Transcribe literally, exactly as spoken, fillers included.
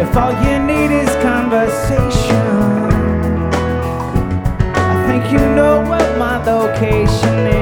if all you need is conversation, I think you know what my location is.